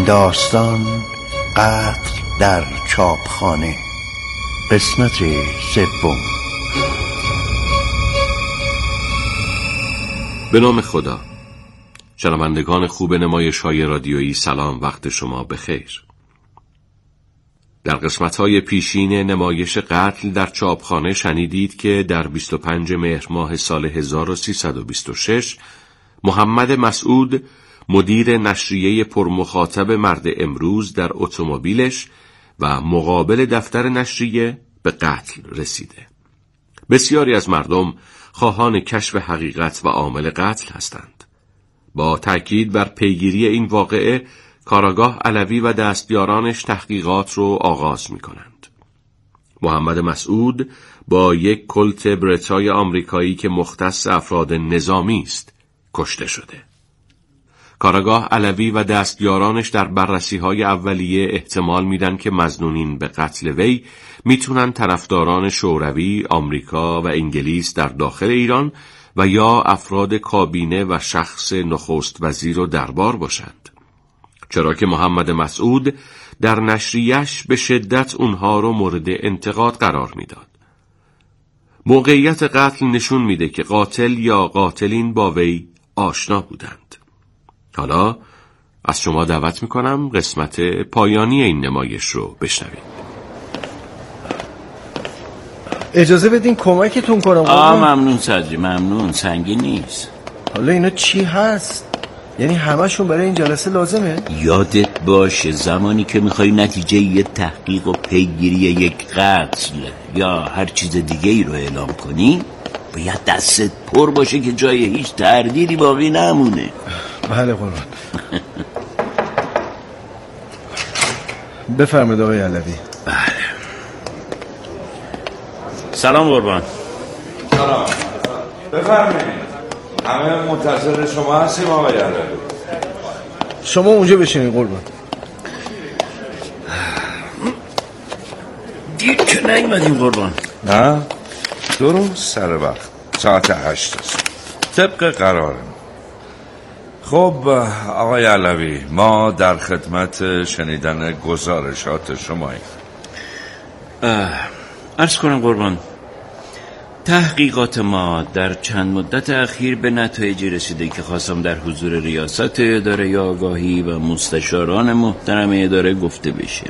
داستان قتل در چاپخانه قسمت سوم. به نام خدا. شنوندگان خوب نمایش‌های رادیویی، سلام، وقت شما بخیر. در قسمت‌های پیشین نمایش قتل در چاپخانه شنیدید که در 25 مهر ماه سال 1326 محمد مسعود، مدیر نشریه پرمخاطب مرد امروز، در اتومبیلش و مقابل دفتر نشریه به قتل رسیده. بسیاری از مردم خواهان کشف حقیقت و عامل قتل هستند. با تأکید بر پیگیری این واقعه، کاراگاه علوی و دستیارانش تحقیقات رو آغاز می کنند. محمد مسعود با یک کلت برتای آمریکایی که مختص افراد نظامی است کشته شده. کاراگاه علوی و دستیارانش در بررسی‌های اولیه احتمال میدن که مظنونین به قتل وی میتونن طرفداران شوروی، آمریکا و انگلیس در داخل ایران و یا افراد کابینه و شخص نخست وزیر و دربار باشند، چرا که محمد مسعود در نشریه‌اش به شدت اونها رو مورد انتقاد قرار میداد. موقعیت قتل نشون میده که قاتل یا قاتلین با وی آشنا بودند. حالا از شما دعوت میکنم قسمت پایانی این نمایش رو بشنوید. اجازه بدین کمکتون کنم. ممنون صدری، ممنون، سنگین نیست. حالا اینا چی هست؟ یعنی همشون برای این جلسه لازمه؟ یادت باشه زمانی که میخوای نتیجه یه تحقیق و پیگیری یک قتل یا هر چیز دیگه ای رو اعلام کنی، باید دستت پر باشه که جای هیچ تردیدی باقی نمونه. بله قربان. بفرمایید آقای علوی. بله. سلام قربان. سلام. بفرمایید. همه منتظر شما هستیم آقای علوی. شما اونجا بشینید قربان. دیر که نیومدیم قربان. نه؟ درست سر وقت. ساعت 8 است. طبق قرارم. خب آقای علوی، ما در خدمت شنیدن گزارشات شماییم. عرض کنم قربان، تحقیقات ما در چند مدت اخیر به نتایجی رسیده که خواستم در حضور ریاست اداره آگاهی و مستشاران محترم اداره گفته بشه.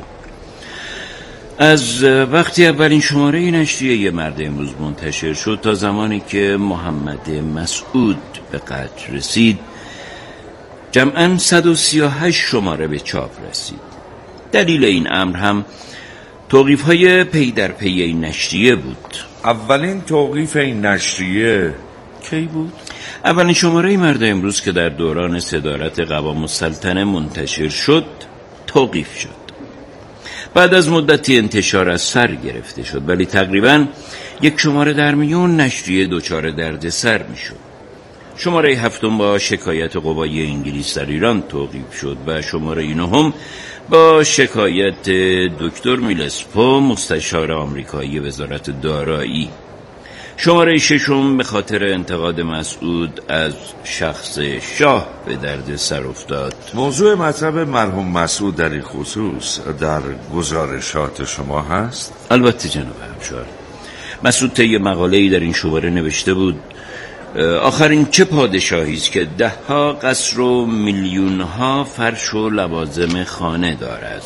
از وقتی اولین شماره نشریه مرد امروز منتشر شد تا زمانی که محمد مسعود به قتل رسید، جمعاً 138 شماره به چاپ رسید. دلیل این امر هم توقیف‌های پی در پی این نشریه بود. اولین توقیف این نشریه کی بود؟ اولین شماره مرد امروز که در دوران صدارت قوام السلطنه منتشر شد توقیف شد. بعد از مدتی انتشار از سر گرفته شد، ولی تقریباً یک شماره در میون نشریه دچار دردسر میشد. شماره 7 با شکایت قوای انگلیس در ایران توقیف شد و شماره 9 با شکایت دکتر میلسپو، مستشار آمریکایی وزارت دارایی. شماره 6 به خاطر انتقاد مسعود از شخص شاه به درد سر افتاد. موضوع مطلب مرحوم مسعود در این خصوص در گزارشات شما هست؟ البته جناب همشار. مسعود طی مقاله‌ای در این شماره نوشته بود آخرین چه پادشاهی است که 10 قصر و میلیون‌ها فرش و لوازم خانه دارد.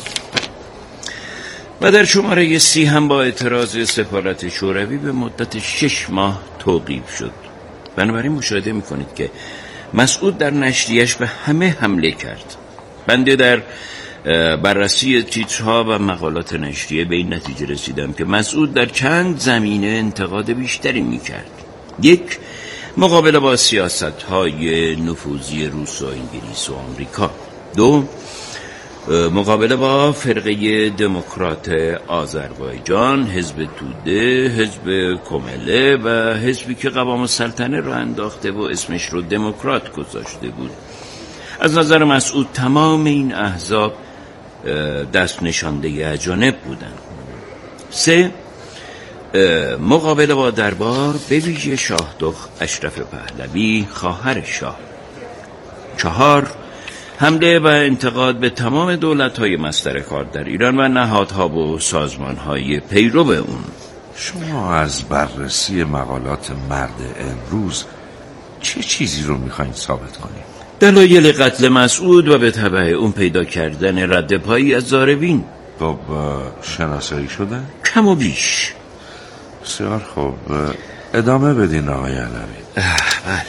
و در شماره 30 هم با اعتراض سفارت شوروی به مدت 6 ماه توقیف شد. بنابراین مشاهده می‌کنید که مسعود در نشریه‌اش به همه حمله کرد. بنده در بررسی تیترها و مقالات نشریه به این نتیجه رسیدم که مسعود در چند زمینه انتقاد بیشتری می‌کرد. یک، مقابله با سیاست‌های نفوذی روس و انگلیس و آمریکا. 2، مقابله با فرقه دموکرات آذربایجان، حزب توده، حزب کمله و حزبی که قوام السلطنه رو انداخته و اسمش رو دموکرات گذاشته بود. از نظر مسعود تمام این احزاب دست نشانده اجانب بودند. 3، مقابله با دربار به ویژه شاهدخت اشرف پهلوی خواهر شاه. 4، حمله و انتقاد به تمام دولت‌های مصدر کار در ایران و نهادها و سازمان‌های پیرو اون. شما از بررسی مقالات مرد امروز چه چیزی رو میخواین ثابت کنید؟ دلایل قتل مسعود و به تبع اون پیدا کردن رد پایی از ضاربین. خب شناسایی شده؟ کم و بیش. بسیار خوب، ادامه بدین آقای علوی. بله.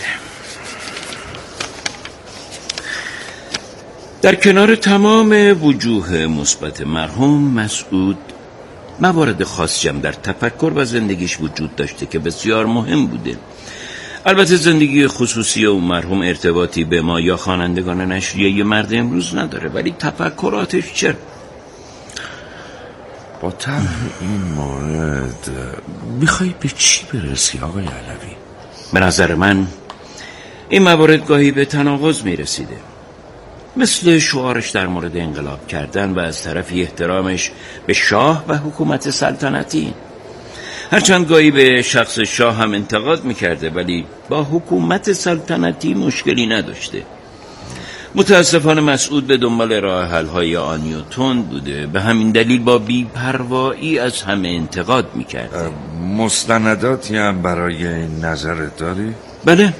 در کنار تمام وجوه مثبت مرحوم مسعود، موارد خاصی هم در تفکر و زندگیش وجود داشته که بسیار مهم بوده. البته زندگی خصوصی اون مرحوم ارتباطی به ما یا خوانندگان نشریه مرد امروز نداره، ولی تفکراتش چرا؟ با طرح این مورد میخوای به چی برسی آقای علوی؟ به نظر من این موارد گاهی به تناقض میرسیده، مثل شعارش در مورد انقلاب کردن و از طرفی احترامش به شاه و حکومت سلطنتی. هرچند گاهی به شخص شاه هم انتقاد میکرده، ولی با حکومت سلطنتی مشکلی نداشته. متاسفانه مسعود به دنبال راه حل‌های آنی و تند بوده، به همین دلیل با بی‌پروایی از همه انتقاد میکرده. مستنداتی هم برای این نظرت داری؟ بله.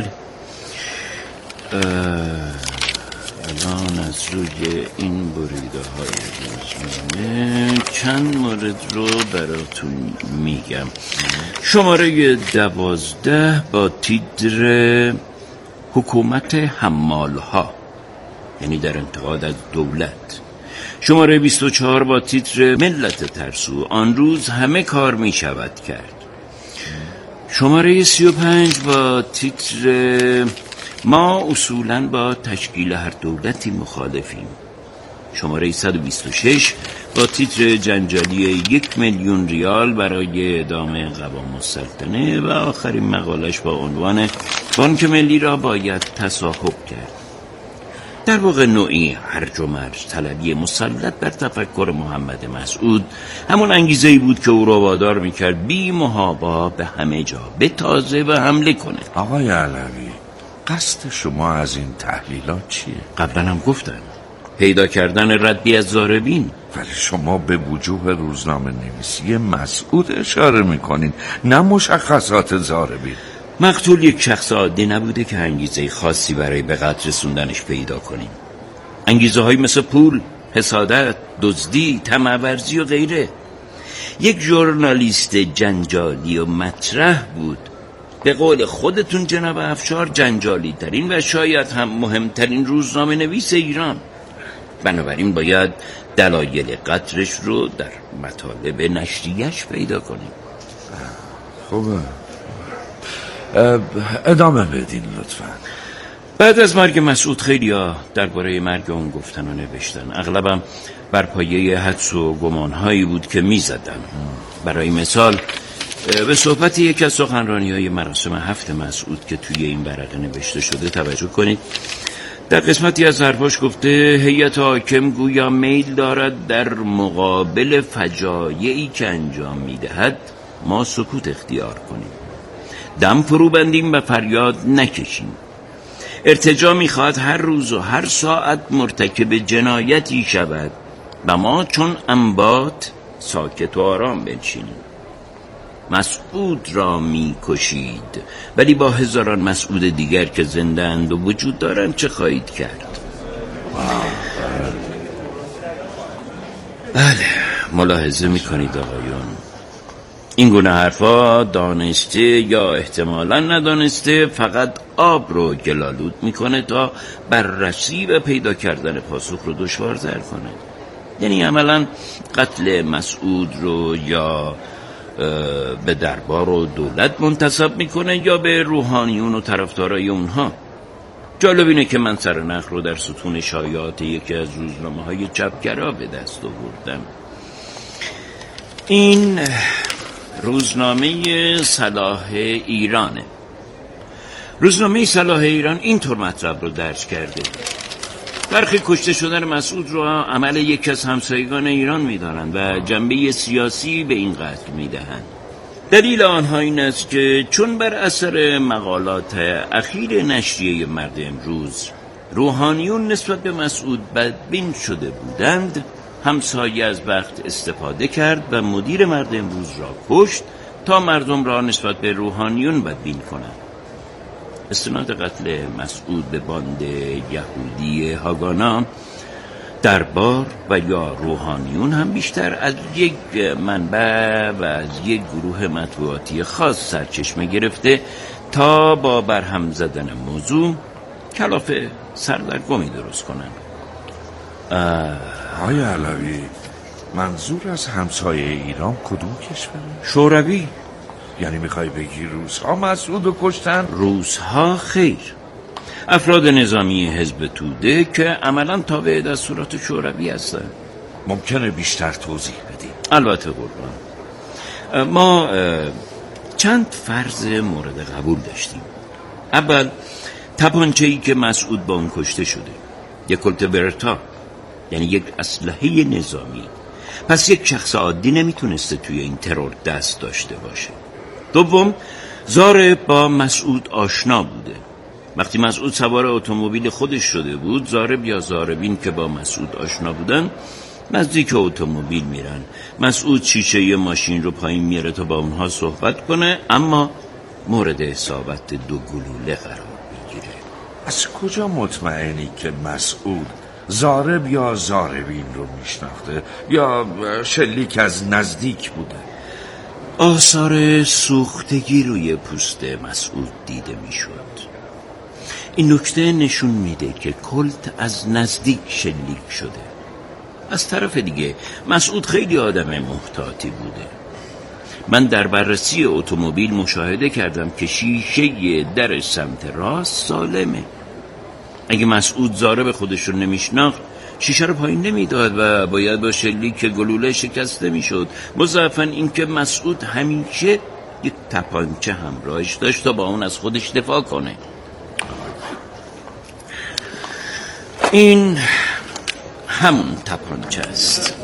الان از روی این بریده های روزنامه چند مورد رو براتون میگم. شماره 12 با تیتر حکومت حمالها، یعنی در انتقاد از دولت. شماره 24 با تیتر ملت ترسو، آن روز همه کار میشود کرد. شماره 35 با تیتر ما اصولاً با تشکیل هر دولتی مخالفیم. شماره 126 با تیتر جنجالی 1,000,000 ریال برای ادامه قوام السلطنه و آخرین مقالش با عنوان بانک ملی را باید تصاحب کرد. در واقع نوعی هرج و مرج طلبی مسلط بر تفکر محمد مسعود همون انگیزه‌ای بود که او را وادار می‌کرد بی محابا به همه جا بتازه و حمله کنه. آقای علوی، قصد شما از این تحلیلات چیه؟ قبلا هم گفتم، پیدا کردن ردی از ضاربین. ولی شما به وجوه روزنامه نویسی مسعود اشاره میکنین، نه مشخصات ضاربین. مقتول یک شخص عادی نبوده که انگیزه خاصی برای به قتل رسوندنش پیدا کنیم. انگیزه های مثل پول، حسادت، دزدی، طمع‌ورزی و غیره. یک ژورنالیست جنجالی و مطرح بود. به قول خودتون جناب افشار، جنجالی ترین و شاید هم مهمترین روزنامه نویس ایران. بنابراین باید دلایل قتلش رو در مطالب نشریه‌اش پیدا کنیم. خوبه، ادامه بدین لطفا. بعد از مرگ مسعود خیلی‌ها درباره مرگ اون گفتن و نوشتن. اغلبم بر پایه حدس و گمان‌هایی بود که می‌زدن. برای مثال به صحبت یکی از سخنرانی‌های مراسم 7 مسعود که توی این ورقه نوشته شده توجه کنید. در قسمتی از حرفاش گفته هیئت حاکم گویا میل دارد در مقابل فجایعی که انجام می‌دهد ما سکوت اختیار کنیم، دم فرو بندیم و فریاد نکشیم. ارتجاع می‌خواهد هر روز و هر ساعت مرتکب جنایتی شود و ما چون انبات ساکت و آرام بنشینیم. مسعود را می‌کشید، ولی با هزاران مسعود دیگر که زنده اند و وجود دارند چه خواهید کرد؟ بله، ملاحظه می‌کنید آقایون، این گونه حرفا دانسته یا احتمالاً ندانسته فقط آب رو گلالود میکنه تا بررسی و پیدا کردن پاسخ رو دشوارتر کنه. یعنی عملاً قتل مسعود رو یا به دربار و دولت منتسب میکنه یا به روحانیون و طرفدارای اونها. جالب اینه که من سرنخ رو در ستون شایعات یکی از روزنامه‌های چپگرا به دست آوردم. این روزنامه صلاح ایرانه. روزنامه صلاح ایران اینطور مطلب رو درج کرده: برخی کشته شدن مسعود رو عمل یکی از همسایگان ایران می‌دانند و جنبه سیاسی به این قتل می‌دهند. دلیل آنها این است که چون بر اثر مقالات اخیر نشریه مرد امروز روحانیون نسبت به مسعود بدبین شده بودند، همسایه از وقت استفاده کرد و مدیر مرد امروز را کشت تا مردم را نسبت به روحانیون بدبین کنند. استناد قتل مسعود به باند یهودی هاگانا، دربار و یا روحانیون هم بیشتر از یک منبع و از یک گروه مطبوعاتی خاص سرچشمه گرفته تا با برهم زدن موضوع کلافه سردرگمی درست کنند. آقای علوی، منظور از همسایه ایران کدوم کشور؟ شوروی. یعنی میخوای بگی روس‌ها مسعود رو کشتن؟ روس‌ها خیر، افراد نظامی حزب توده که عملاً تابع دستورات شوروی هستند. ممکنه بیشتر توضیح بدی؟ البته قربان. ما چند فرض مورد قبول داشتیم. اول، تپانچه‌ای که مسعود با اون کشته شده، یک کلت برتا، یعنی یک اسلحه نظامی. پس یک شخص عادی نمیتونسته توی این ترور دست داشته باشه. دوم، زارب با مسعود آشنا بوده. وقتی مسعود سوار اتومبیل خودش شده بود، زارب یا زاربین که با مسعود آشنا بودن نزدیک اتومبیل میرن. مسعود شیشه ماشین رو پایین میاره تا با اونها صحبت کنه، اما مورد اصابت 2 گلوله قرار میگیره. از کجا مطمئنی که مسعود زارب یا زاربین رو میشناخته یا شلیک از نزدیک بوده؟ آثار سوختگی روی پوست مسعود دیده میشد. این نکته نشون میده که کلت از نزدیک شلیک شده. از طرف دیگه مسعود خیلی آدم محتاطی بوده. من در بررسی اتومبیل مشاهده کردم که شیشه در سمت راست سالمه. اگه مسعود زارب خودش رو نمیشناخت، شیشه رو پایین نمیداد و باید با شلیک گلوله شکسته میشد. مضافاً اینکه مسعود همیشه یک تپانچه همراهش داشت تا با اون از خودش دفاع کنه. این همون تپانچه است.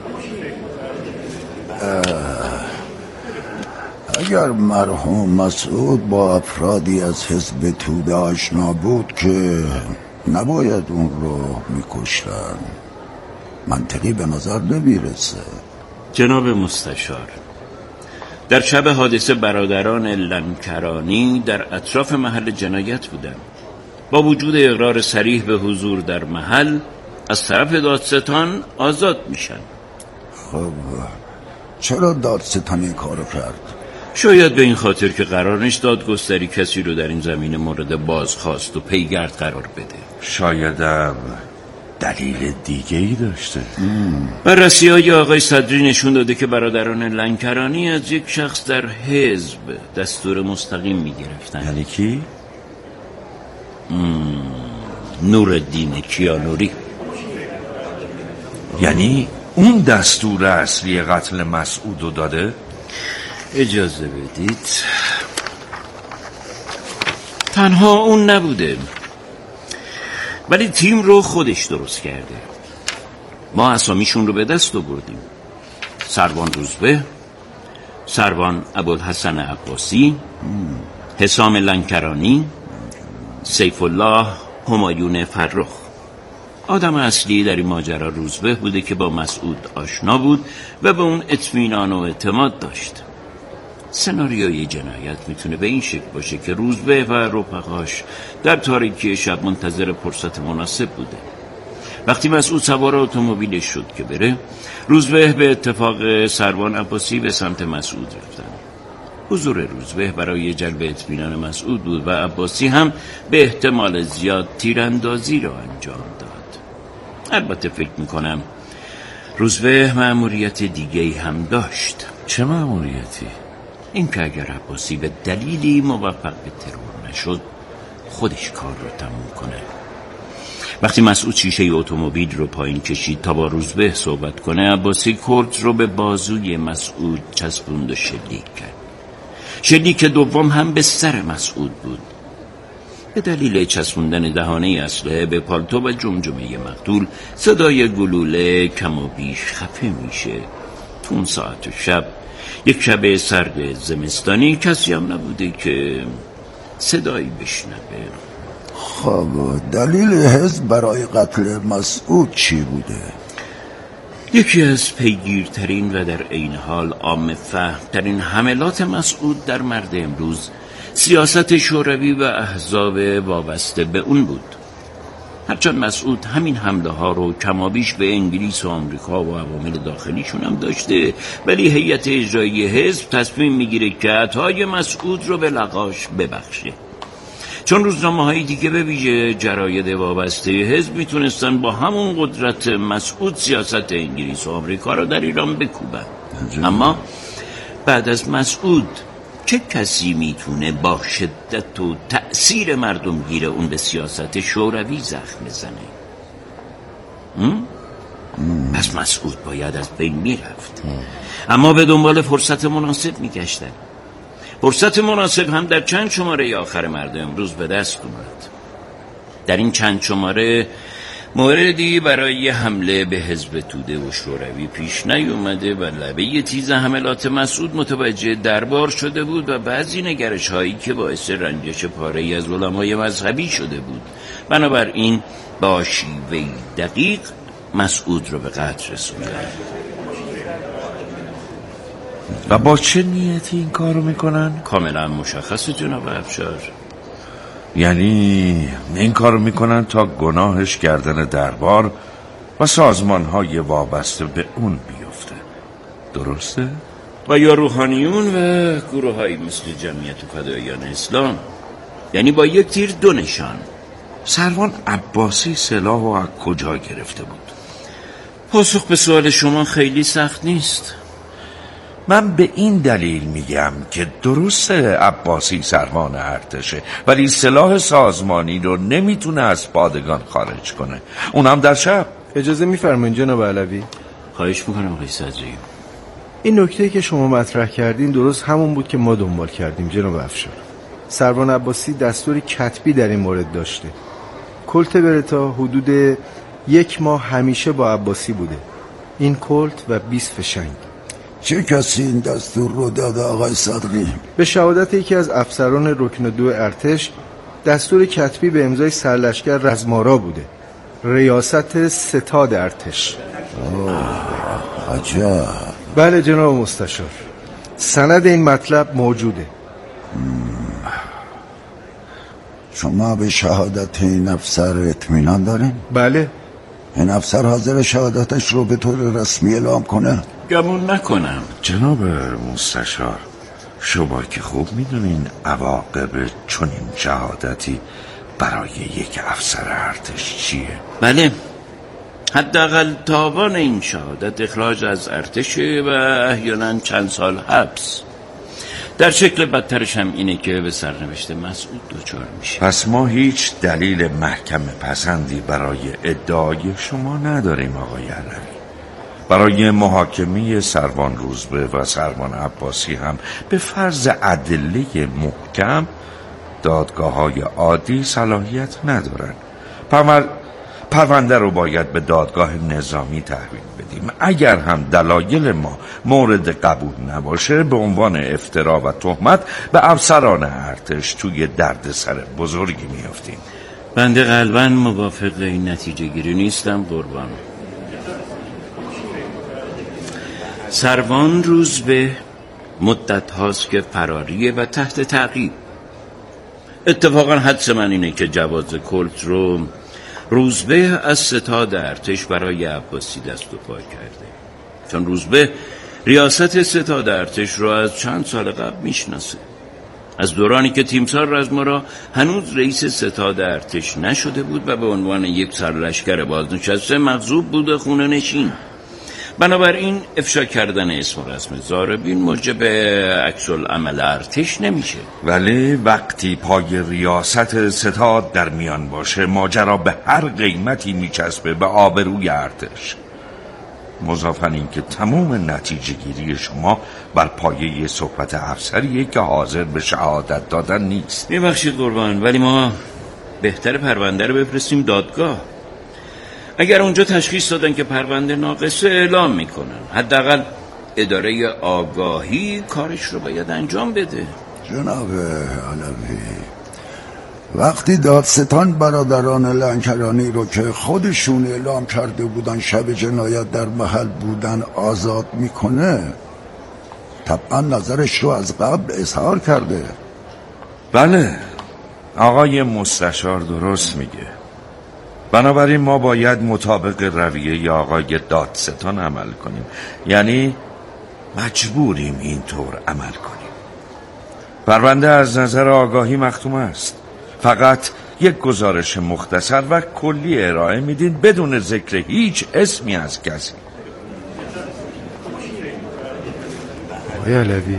اگر مرحوم مسعود با افرادی از حزب توده آشنا بود که نباید اون رو میکشتن. منطقی به نظر نمیرسه. جناب مستشار، در شب حادثه برادران لنکرانی در اطراف محل جنایت بودند. با وجود اقرار صریح به حضور در محل، از طرف دادستان آزاد میشن. خب چرا دادستان این کارو کرد؟ شاید به این خاطر که قرار نیست دادگستری کسی رو در این زمینه مورد بازخواست و پیگرد قرار بده. شایدم دلیل دیگه ای داشته. بررسی‌های آقای صدری نشون داده که برادران لنکرانی از یک شخص در حزب دستور مستقیم میگرفتن. یعنی کی؟ نورالدین کیانوری. یعنی اون دستور اصلی قتل مسعود رو داده؟ اجازه بدید. تنها اون نبوده، ولی تیم رو خودش درست کرده. ما اسامیشون رو به دست آوردیم: سروان روزبه، سروان ابوالحسن عباسی، حسام لنکرانی، سیف الله همایون فرخ. آدم اصلی در این ماجرا روزبه بوده که با مسعود آشنا بود و به اون اطمینان و اعتماد داشت. سناریوی جنایت میتونه به این شکل باشه که روزبه و رفقاش در تاریکی شب منتظر فرصت مناسب بوده. وقتی مسعود سوار اتومبیلش شد که بره، روزبه به اتفاق سروان عباسی به سمت مسعود رفتن. حضور روزبه برای جلب اطمینان مسعود بود و عباسی هم به احتمال زیاد تیراندازی را انجام داد. البته فکر میکنم روزبه مأموریت دیگه‌ای هم داشت. چه مأموریتی؟ این که اگر عباسی به دلیلی موفق به ترور نشد، خودش کار رو تموم کنه. وقتی مسعود شیشه اتومبیل رو پایین کشید تا با روزبه صحبت کنه، عباسی کورت رو به بازوی مسعود چسبوند و شلیک کرد. شلیک دوم هم به سر مسعود بود. به دلیل چسبوندن دهانه اسلحه به پالتو و جمجمه مقتول، صدای گلوله کم و بیش خفه میشه. تو اون ساعت شب، یک شب سرد زمستانی، کسی هم نبوده که صدایی بشنوه. خب دلیل حزب برای قتل مسعود چی بوده؟ یکی از پیگیرترین و در عین حال عام فهمترین حملات مسعود در مرد امروز سیاست شوروی و احزاب وابسته به اون بود. هرچند مسعود همین حمله ها رو کمابیش به انگلیس و آمریکا و عوامل داخلیشون هم داشته، ولی هیئت اجرایی حزب تصمیم میگیره که عطای مسعود رو به لقاش ببخشه، چون روزنامه‌های دیگه به ویژه جراید وابسته حزب میتونستن با همون قدرت مسعود سیاست انگلیس و آمریکا رو در ایران بکوبن. اما بعد از مسعود چه کسی میتونه با شدت و تأثیر مردمگیر اون به سیاست شوروی زخم بزنه؟ پس مسعود باید از بین میرفت، اما به دنبال فرصت مناسب میگشتن. فرصت مناسب هم در چند شماره آخر مرد امروز به دست اومد. در این چند شماره موردی برای حمله به حزب توده و شوروی پیش نیومده و لبه تیز حملات مسعود متوجه دربار شده بود و بعضی نگرش هایی که باعث رنجش پاره‌ای از علمای مذهبی شده بود. بنابراین با شیوه‌ای دقیق مسعود رو به قتل رسوندن. و با چه نیتی این کارو میکنن؟ کاملا مشخصه جناب افشار. یعنی این کارو میکنن تا گناهش گردن دربار و سازمانهای وابسته به اون بیفته، درسته؟ و یا روحانیون و گروه هایی مثل جمعیت فداییان اسلام. یعنی با یک تیر دو نشان. سروان عباسی سلاح از کجا گرفته بود؟ پاسخ به سوال شما خیلی سخت نیست. من به این دلیل میگم که درسته عباسی سروان ارتشه، ولی سلاح سازمانی رو نمیتونه از پادگان خارج کنه، اونم در شب. اجازه میفرمایید جناب علوی؟ خواهش میکنم آقای صدری. این نکته که شما مطرح کردین درست همون بود که ما دنبال کردیم جناب افشار. سروان عباسی دستوری کتبی در این مورد داشته. کلت برتا حدود 1 ماه همیشه با عباسی بوده. این کلت و 20 فشنگ. چه کسی این دستور رو داده آقای صدری؟ به شهادت یکی از افسران رکن 2 ارتش، دستور کتبی به امضای سرلشکر رزمارا بوده، ریاست ستاد ارتش. عجب. بله جناب مستشار، سند این مطلب موجوده. شما به شهادت این افسر اطمینان دارین؟ بله. این افسر حاضر شهادتش رو به طور رسمی اعلام کنه؟ گمون نکنم. جناب مستشار، شما که خوب میدونین عواقب چنین شهادتی برای یک افسر ارتش چیه؟ بله، حداقل تاوان این شهادت اخراج از ارتشه و احیانا چند سال حبس. در شکل بدترش هم اینه که به سرنوشت مسعود دچار میشه. پس ما هیچ دلیل محکم پسندی برای ادعای شما نداریم آقای علوی. برای محاکمه سروان روزبه و سروان عباسی هم به فرض ادله محکم دادگاه‌های عادی صلاحیت ندارن. پرونده رو باید به دادگاه نظامی تحویل بدیم. اگر هم دلایل ما مورد قبول نباشه، به عنوان افترا و تهمت به افسران ارتش توی دردسر بزرگی میافتیم. بنده قلباً موافق این نتیجه گیری نیستم قربان. سروان روزبه مدت هاست که فراریه و تحت تعقیب. اتفاقا حدس من اینه که جواز کلت رو روزبه از ستاد ارتش برای عباسی دست و پا کرده، چون روزبه ریاست ستاد ارتش رو از چند سال قبل میشناسه، از دورانی که تیمسار رزمارا هنوز رئیس ستاد ارتش نشده بود و به عنوان یک سرلشکر بازنشسته مغضوب بود خونه نشین. بنابراین افشا کردن اسم و رسم زاربین موجب عکس‌العمل ارتش نمیشه. ولی وقتی پای ریاست ستاد در میان باشه، ماجرا به هر قیمتی میچسبه به آبروی ارتش. مضافاً این که تمام نتیجه گیری شما بر پایه صحبت افسریه که حاضر به شهادت دادن نیست. میبخشید قربان، ولی ما بهتر پرونده رو بفرستیم دادگاه. اگر اونجا تشخیص دادن که پرونده ناقصه، اعلام میکنن. حداقل اداره آگاهی کارش رو باید انجام بده. جناب علوی، وقتی دادستان برادران لنکرانی رو که خودشون اعلام کرده بودن شب جنایت در محل بودن آزاد میکنه، طبعا نظرش رو از قبل اظهار کرده. بله، آقای مستشار درست میگه. بنابراین ما باید مطابق رویه آقای دادستان عمل کنیم، یعنی مجبوریم اینطور عمل کنیم. پرونده از نظر آگاهی مختوم است. فقط یک گزارش مختصر و کلی ارائه میدین بدون ذکر هیچ اسمی از کسی. آقای علوی،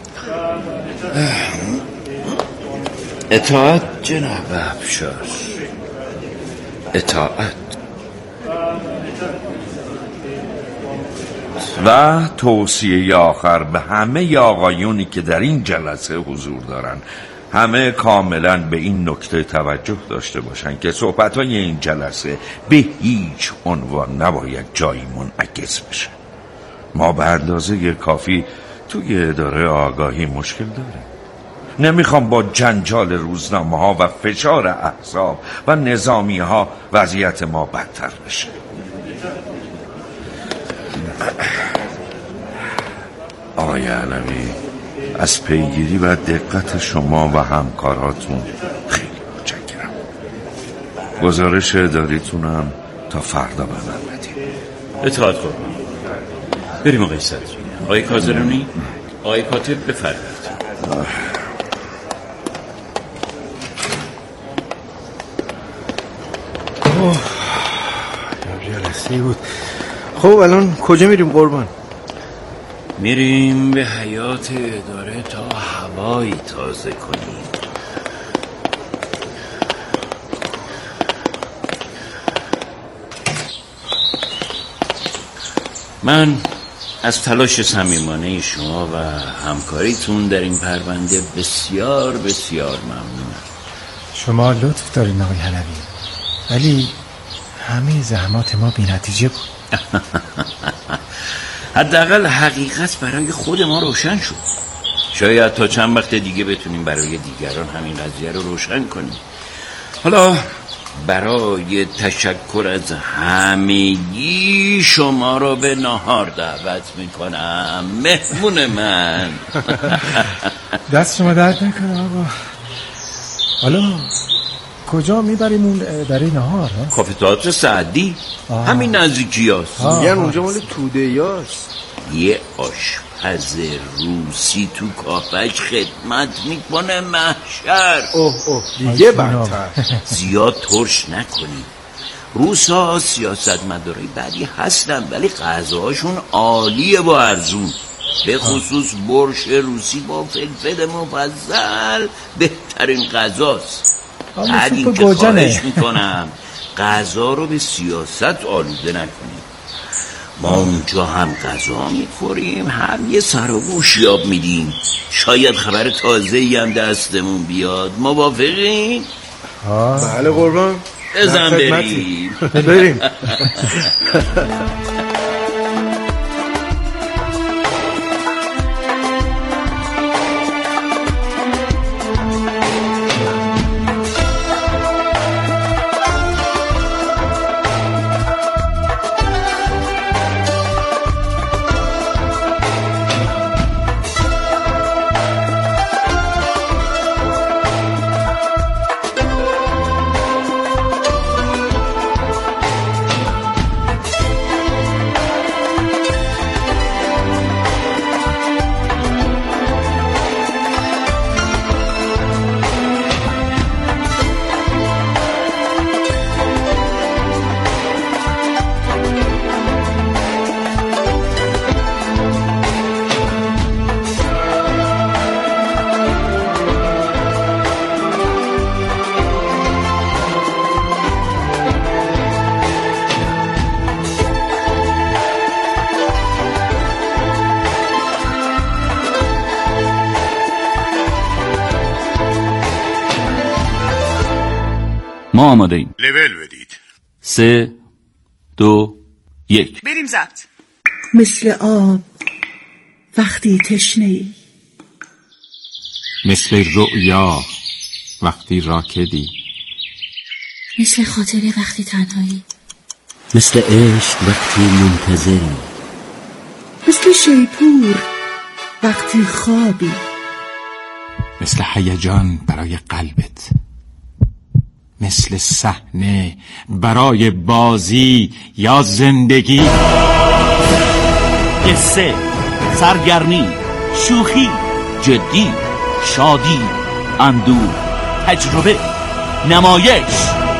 اطاعت جناب افشار، اطاعت. و توصیه آخر به همه آقایونی که در این جلسه حضور دارن، همه کاملا به این نکته توجه داشته باشن که صحبت‌های این جلسه به هیچ عنوان نباید جایی منعکس بشه. ما به اندازه کافی توی اداره آگاهی مشکل داریم. نمیخوام با جنجال روزنامه ها و فشار احزاب و نظامی ها وضعیت ما بدتر بشه. آقای علوی، از پیگیری و دقت شما و همکاراتون خیلی متشکرم. گزارش اداریتونم تا فردا به من بدید. اطاعت قربان. بریم آقای صدری. آقای کاظمی، آقای کاتب بفرمایید. جلسه بود. خب الان کجا میریم قربان؟ میریم به حیات اداره تا هوایی تازه کنیم. من از تلاش صمیمانه شما و همکاریتون در این پرونده بسیار بسیار ممنونم. شما لطف دارین آقای علوی، ولی همه زحمات ما بی نتیجه بود. حداقل حقیقت برای خود ما روشن شد. شاید تا چند وقت دیگه بتونیم برای دیگران همین قضیه رو روشن کنیم. حالا برای تشکر از همگی شما رو به نهار دعوت میکنم، مهمون من. دست شما درد نکنه آقا. حالا کجا میبریم اون برای نهار؟ کافه تئاتر سعدی، همین نزدیکی هست. میگن اونجا مال توده هست. یه آشپز روسی تو کافش خدمت میکنه. محشر. اوه دیگه بدتر. زیاد ترش نکنید. روسا سیاست مدارای بعدی هستن، ولی غذاهاشون عالیه با ارزون. به خصوص برش روسی با فلفل مفضل بهترین غذاست. بعد این که خواهش میکنم غذا رو به سیاست آلوده نکنیم. ما اونجا هم غذا میخوریم، هم یه سر و گوشیاب میدیم. شاید خبر تازه‌ای هم دستمون بیاد. موافقین؟ بله قربان. بزن بریم. بریم. ما آماده ایم. لول بدید. 3 2 1 بریم ضبط. مثل آب وقتی تشنه‌ای، مثل رؤیا وقتی راکدی. مثل خاطره وقتی تنهایی، مثل عشق وقتی منتظری، مثل شیپور وقتی خوابی، مثل هیجان برای قلبت، مثل صحنه برای بازی یا زندگی. قصه، سرگرمی، شوخی، جدی، شادی، اندوه، تجربه، نمایش.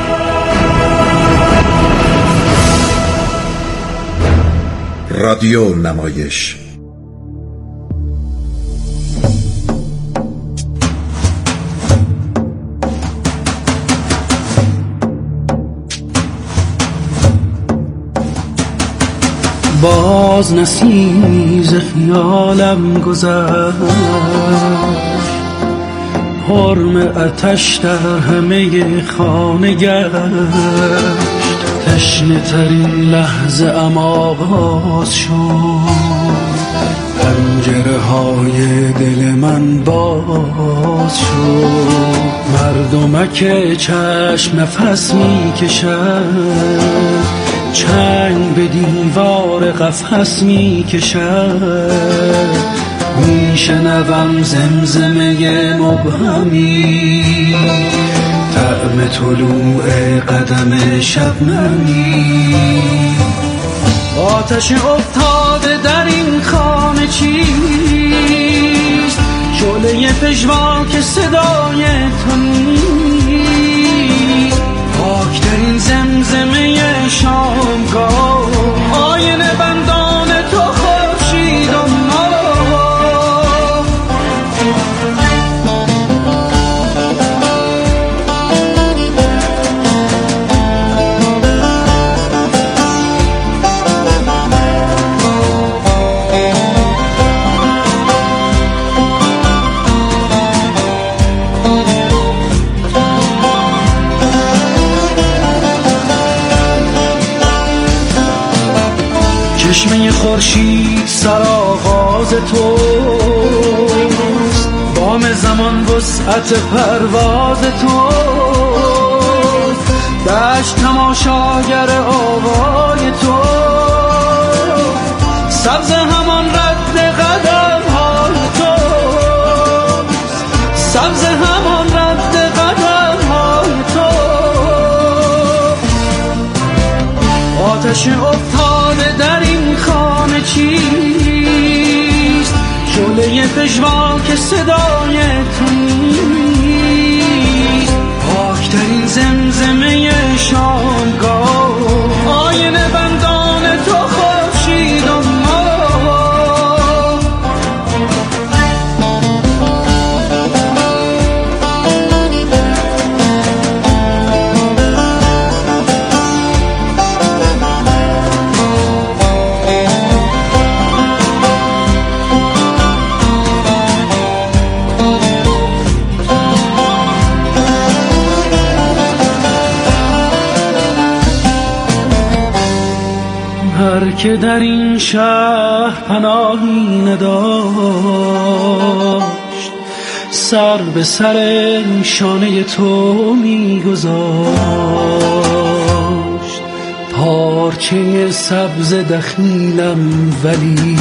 رادیو نمایش. باز نسیم ز خیالم گذشت، حرم آتش در همه خانه گشت. تشنه ترین لحظه ام آغاز شد، پنجره های دل من باز شد. مردمک چشم نفس می کشد، چنگ به دیوار قفس می کشد. می شنوم زمزمه مبهمی، طعم طلوع قدم شبنمی. آتش افتاده در این خانه چیست؟ شعله پژواک صدای تو نیست؟ پاکترین زمزمه شامگاه، آینه بندان تو خورشید و ماه. چشمه خورشید سرآغاز توست، بام زمان وسعت پرواز توست. دشت تماشاگر آوای تو، سبز همان رد قدم های توست، سبز همان رد قدم های تو. آتش افتاده در این خانه چیست؟ شعله پژواک صدای تو نیست؟ پاکترین زمزمه شامگاه، آینه بندان تو خورشید و هر که در این شهر پناهی نداشت، سر به سر شانه تو میگذاشت. پارچه سبز دخیلم ولی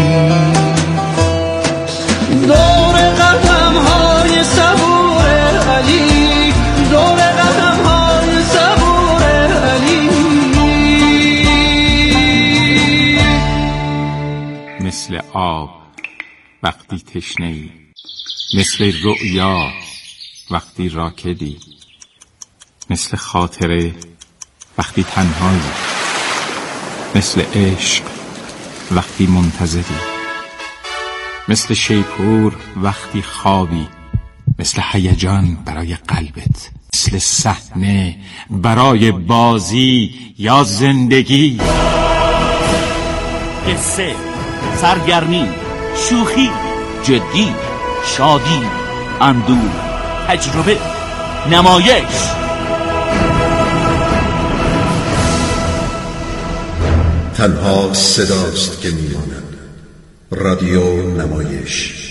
دور قدم های صبور علی، دور قدم های صبور علی. مثل آب وقتی تشنه‌ای، مثل رؤیا وقتی راکدی، مثل خاطره وقتی تنهایی، مثل عشق وقتی منتظری، مثل شیپور وقتی خوابی، مثل هیجان برای قلبت، مثل صحنه برای بازی یا زندگی. قصه، سرگرمی، شوخی، جدی، شادی، اندوه، تجربه، نمایش. تنها صداست که میماند. رادیو نمایش.